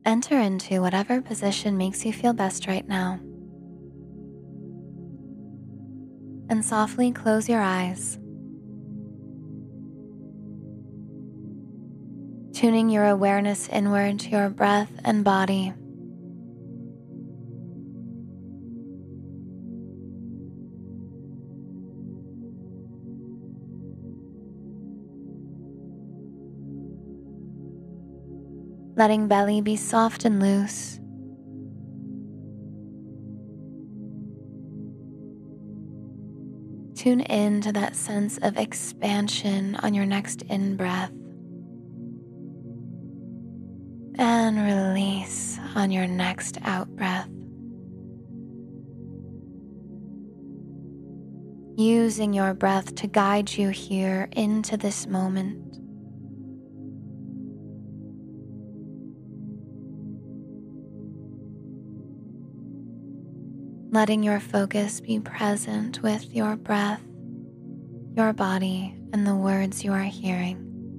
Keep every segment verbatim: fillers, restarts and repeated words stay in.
Enter into whatever position makes you feel best right now, and softly close your eyes, tuning your awareness inward to your breath and body. Letting belly be soft and loose. Tune in to that sense of expansion on your next in-breath and release on your next out-breath. Using your breath to guide you here into this moment. Letting your focus be present with your breath, your body, and the words you are hearing.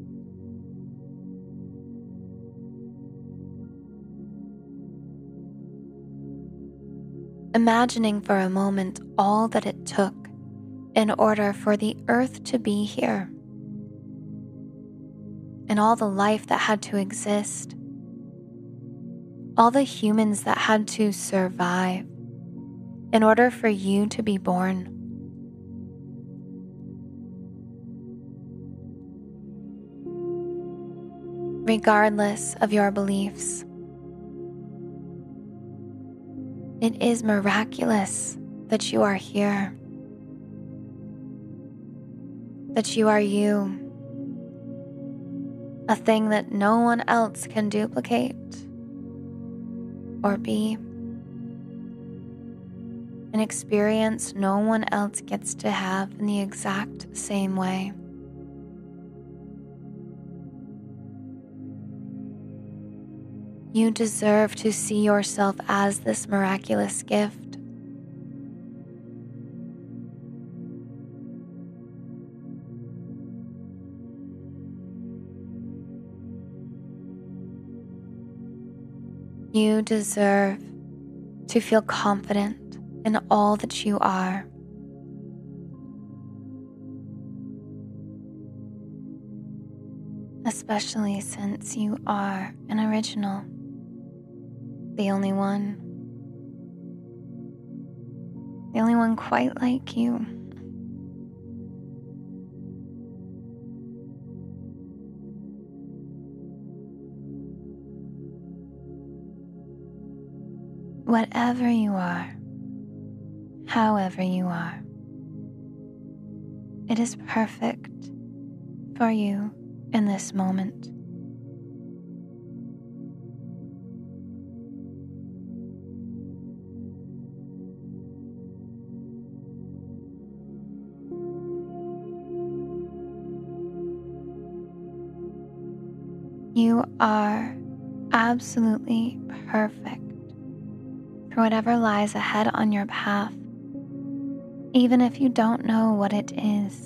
Imagining for a moment all that it took in order for the earth to be here, and all the life that had to exist, all the humans that had to survive in order for you to be born. Regardless of your beliefs, it is miraculous that you are here, that you are you, a thing that no one else can duplicate or be, an experience no one else gets to have in the exact same way. You deserve to see yourself as this miraculous gift. You deserve to feel confident in all that you are. Especially since you are an original, the only one, the only one quite like you. Whatever you are, however you are, it is perfect for you in this moment. You are absolutely perfect for whatever lies ahead on your path, even if you don't know what it is.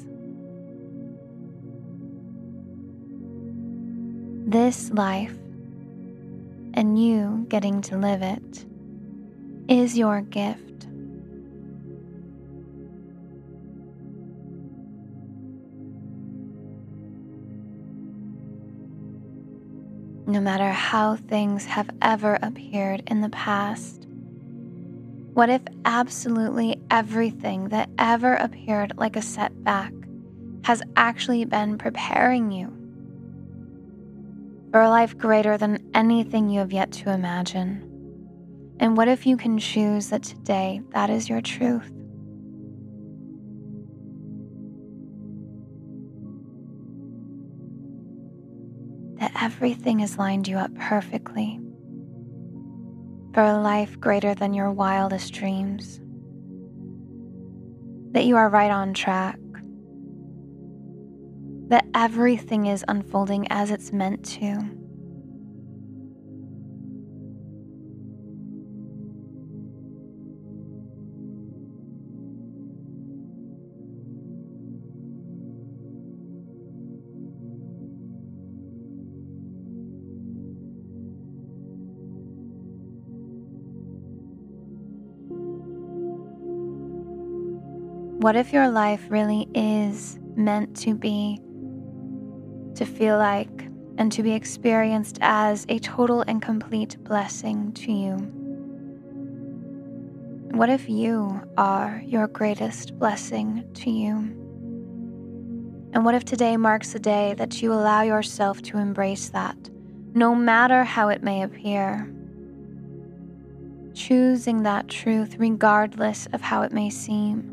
This life, and you getting to live it, is your gift. No matter how things have ever appeared in the past, what if absolutely everything that ever appeared like a setback has actually been preparing you for a life greater than anything you have yet to imagine? And what if you can choose that today that is your truth? That everything has lined you up perfectly for a life greater than your wildest dreams. That you are right on track. That everything is unfolding as it's meant to. What if your life really is meant to be, to feel like, and to be experienced as a total and complete blessing to you? What if you are your greatest blessing to you? And what if today marks the day that you allow yourself to embrace that, no matter how it may appear? Choosing that truth regardless of how it may seem.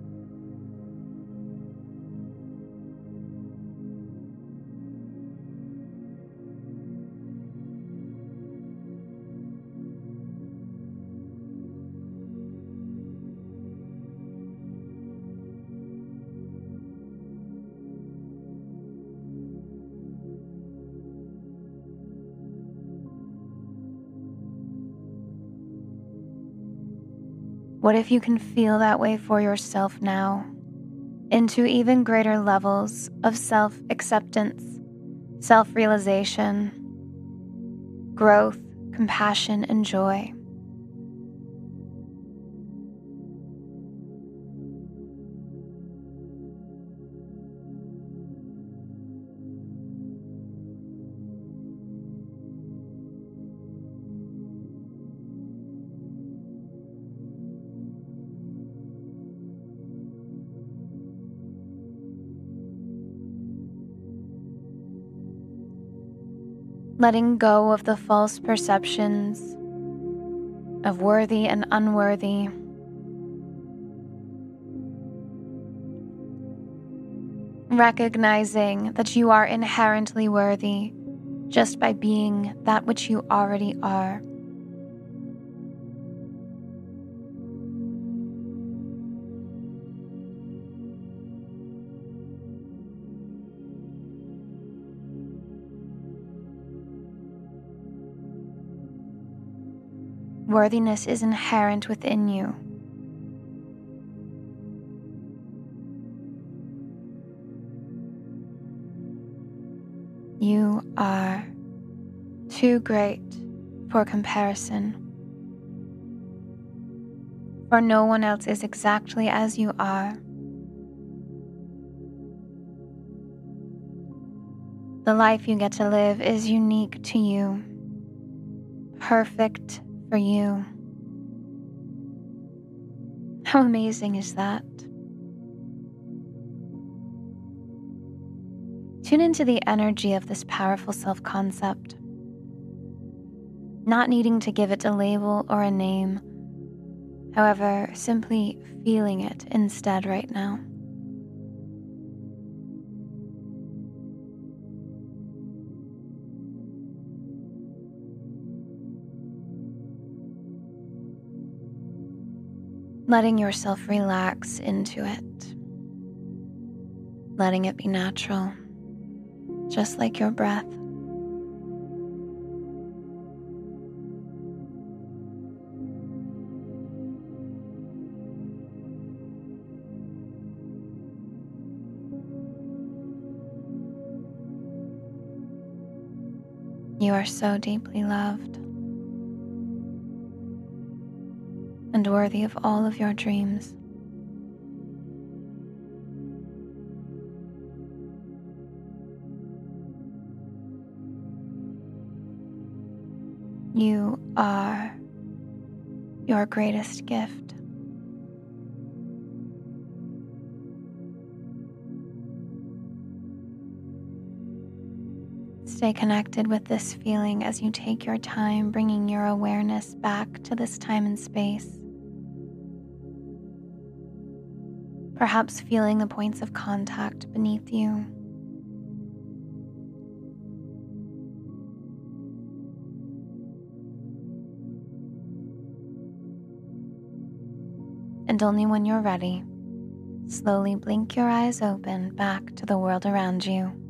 What if you can feel that way for yourself now, into even greater levels of self-acceptance, self-realization, growth, compassion, and joy? Letting go of the false perceptions of worthy and unworthy. Recognizing that you are inherently worthy just by being that which you already are. Worthiness is inherent within you. You are too great for comparison, for no one else is exactly as you are. The life you get to live is unique to you, perfect for you. How amazing is that? Tune into the energy of this powerful self-concept, not needing to give it a label or a name, however, simply feeling it instead right now. Letting yourself relax into it. Letting it be natural, just like your breath. You are so deeply loved and worthy of all of your dreams. You are your greatest gift. Stay connected with this feeling as you take your time, bringing your awareness back to this time and space. Perhaps feeling the points of contact beneath you. And only when you're ready, slowly blink your eyes open back to the world around you.